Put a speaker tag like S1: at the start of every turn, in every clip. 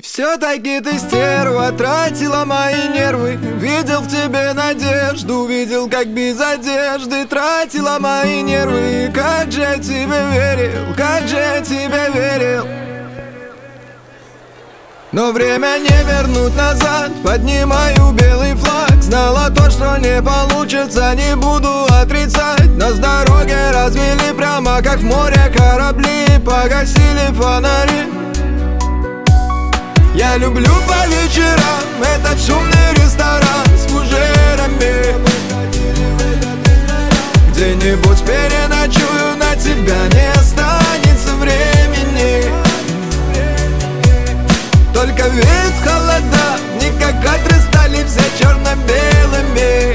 S1: Все-таки ты стерва, тратила мои нервы. Видел в тебе надежду, видел, как без одежды тратила мои нервы. Как же я тебе верил, как же я тебе верил. Но время не вернуть назад, поднимаю белый флаг. Знала то, что не получится, не буду отрицать. Нас дороги развели прямо как в море корабли, погасили фонари. Я люблю по вечерам этот шумный ресторан с фужерами. Где-нибудь переночую, на тебя не останется времени. Только веет холода, не как кадры стали все черно-белыми.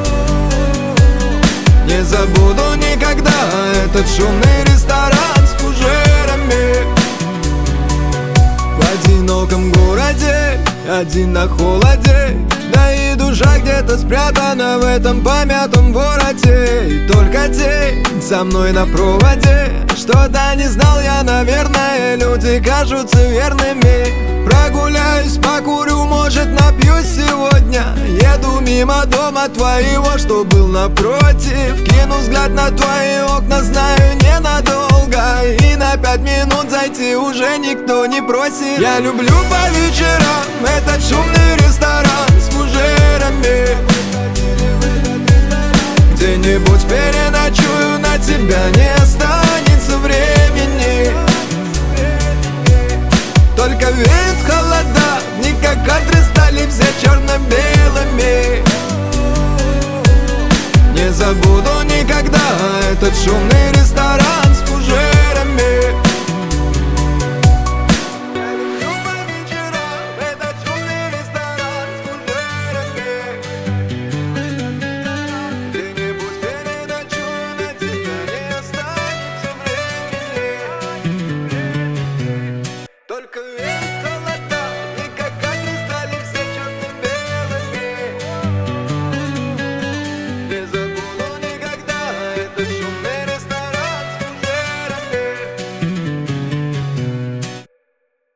S1: Не забуду никогда этот шумный ресторан с фужерами. В одиноком городе, один на холоде, да и душа где-то спрятана в этом помятом вороте. И только день со мной на проводе. Что-то не знал я, наверное, люди кажутся верными. Прогуляюсь, покурю, может напьюсь сегодня. Еду мимо дома твоего, что был напротив. Кину взгляд на твои окна, знаю, ненадолго. И на 5 минут зайти уже никто не просит. Я люблю по вечерам этот шумный ресторан с фужерами. Где-нибудь переночую, на тебя не останется времени. Только веет холода, не как кадры стали все черно-белыми. Не забуду никогда этот шумный ресторан с фужерами. Я люблю по вечерам этот шумный ресторан с фужерами. Где-нибудь переночую, на тебя не останется времени. Только век.